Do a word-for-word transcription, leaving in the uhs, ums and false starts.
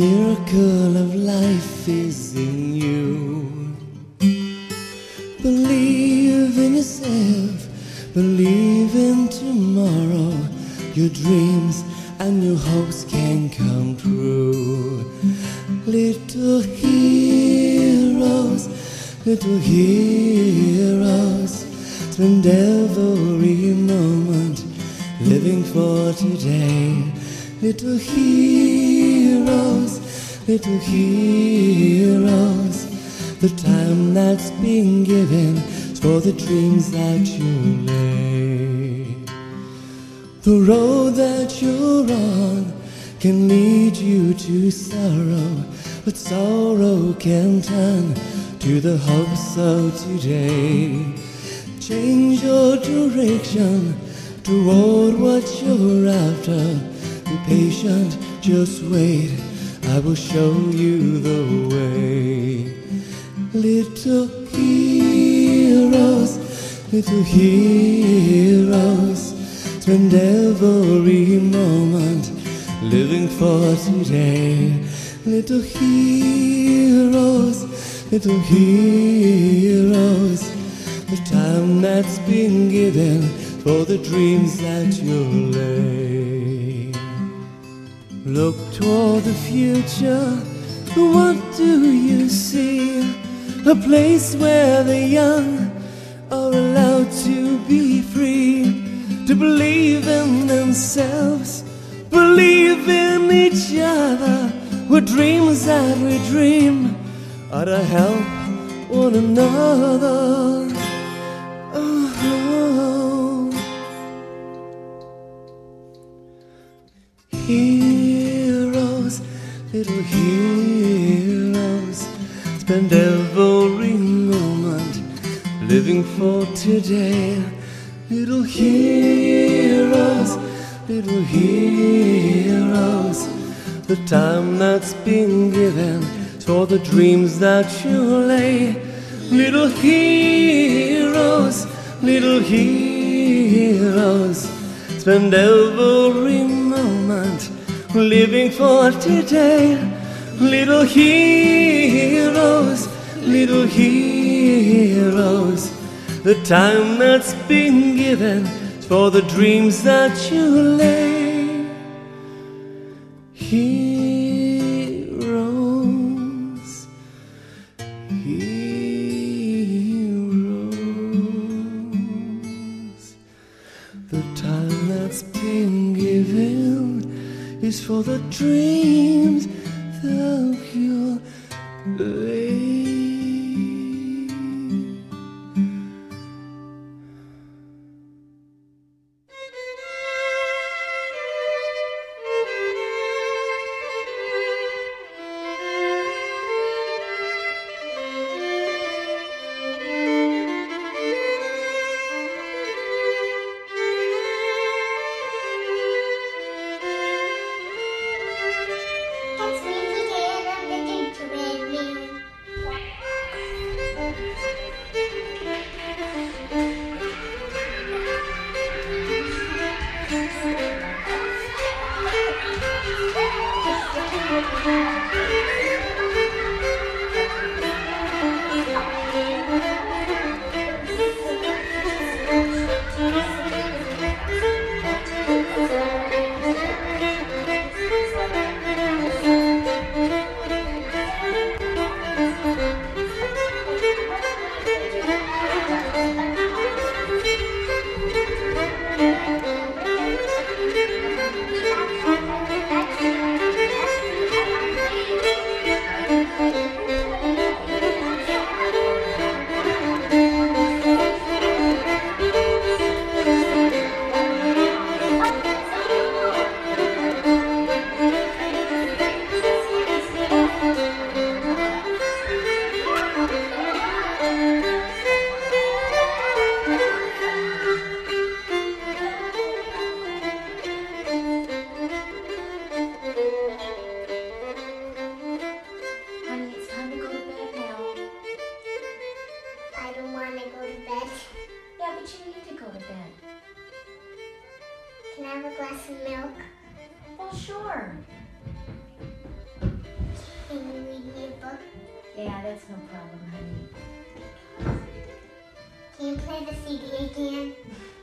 miracle of life is in you. Believe in yourself, believe in tomorrow. Your dreams and your hopes can come true. Little heroes, little heroes, spend every moment living for today. Little heroes, little heroes, the time that's been given is for the dreams that you lay. The road that you're on can lead you to sorrow, but sorrow can turn to the hopes of today. Change your direction toward what you're after. Be patient, just wait, I will show you the way. Little heroes, little heroes, spend every moment living for today. Little heroes, little heroes, the time that's been given for the dreams that you'll lay. Look toward the future, what do you see? A place where the young are allowed to be free, to believe in themselves, believe in each other, with dreams that we dream are to help one another. Oh. Heroes, little heroes, spend every moment living for today. Little heroes, little heroes, the time that's been given is for the dreams that you lay. Little heroes, little heroes, spend every moment living for today. Little heroes, little heroes, the time that's been given is for the dreams that you lay. Heroes, heroes, the time that's been given is for the dreams that you lay. Can I have a glass of milk? Well, sure. me a book? Yeah, that's no problem, honey. Can you play the C D again?